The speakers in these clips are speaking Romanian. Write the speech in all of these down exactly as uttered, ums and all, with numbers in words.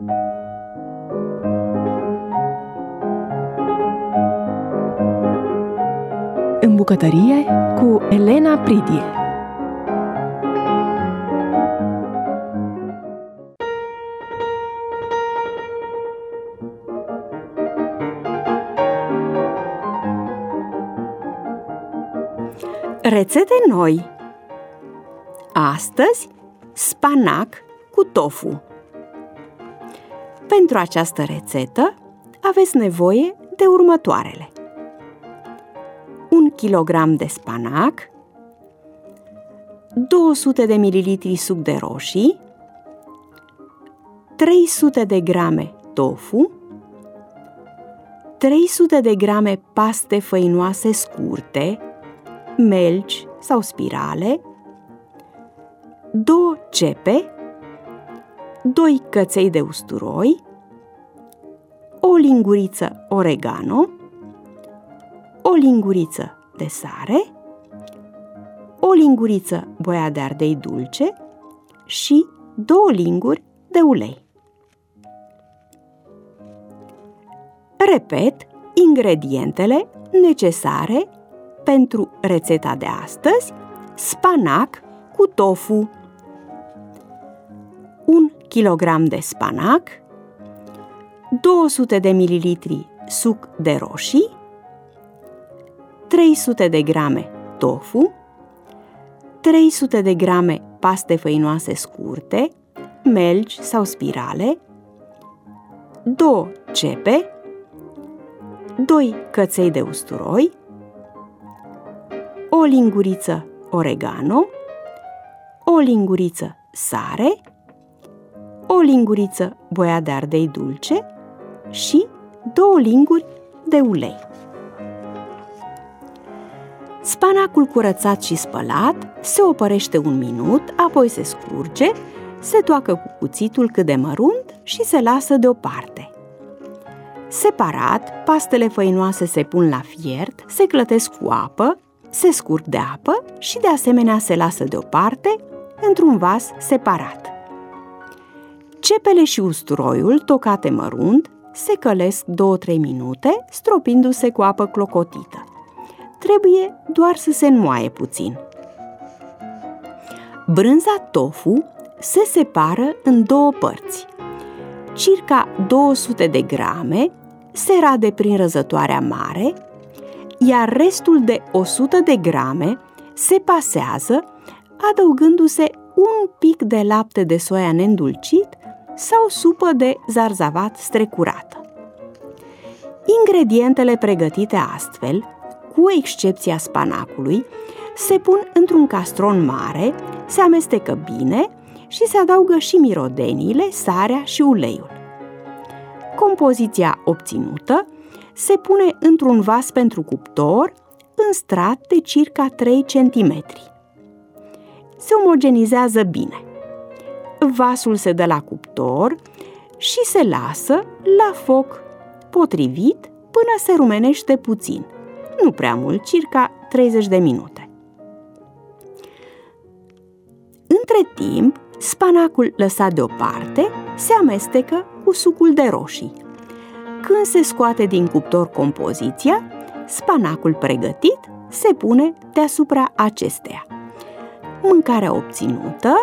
În bucătărie cu Elena Pridie. Rețete noi. Astăzi, spanac cu tofu. Pentru această rețetă aveți nevoie de următoarele: un kilogram de spanac, două sute de mililitri suc de roșii, trei sute de grame tofu, trei sute de grame paste făinoase scurte, melci sau spirale, două cepe, doi căței de usturoi, o linguriță oregano, o linguriță de sare, o linguriță boia de ardei dulce și două linguri de ulei. Repet ingredientele necesare pentru rețeta de astăzi: spanac cu tofu. un kilogram de spanac, două sute de mililitri suc de roșii, trei sute de grame tofu, trei sute de grame paste făinoase scurte, melci sau spirale, două cepe, doi căței de usturoi, o linguriță oregano, o linguriță sare, o linguriță boia de ardei dulce și două linguri de ulei. Spanacul curățat și spălat se opărește un minut, apoi se scurge, se toacă cu cuțitul cât de mărunt și se lasă deoparte. Separat, pastele făinoase se pun la fiert, se clătesc cu apă, se scurg de apă și de asemenea se lasă deoparte într-un vas separat. Cepele și usturoiul, tocate mărunt, se călesc două-trei minute, stropindu-se cu apă clocotită. Trebuie doar să se înmoaie puțin. Brânza tofu se separă în două părți. Circa două sute de grame se rade prin răzătoarea mare, iar restul de o sută de grame se pasează, adăugându-se un pic de lapte de soia neîndulcit sau supă de zarzavat strecurată. Ingredientele pregătite astfel, cu excepția spanacului, se pun într-un castron mare, se amestecă bine și se adaugă și mirodeniile, sarea și uleiul. Compoziția obținută se pune într-un vas pentru cuptor în strat de circa trei centimetri. Se omogenizează bine. Vasul se dă la cuptor și se lasă la foc potrivit până se rumenește puțin, nu prea mult, circa treizeci de minute. Între timp, spanacul lăsat deoparte se amestecă cu sucul de roșii. Când se scoate din cuptor compoziția, spanacul pregătit se pune deasupra acesteia. Mâncarea obținută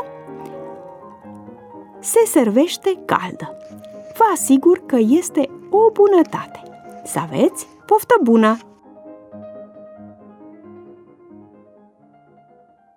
se servește caldă. Vă asigur că este o bunătate. Să aveți poftă bună!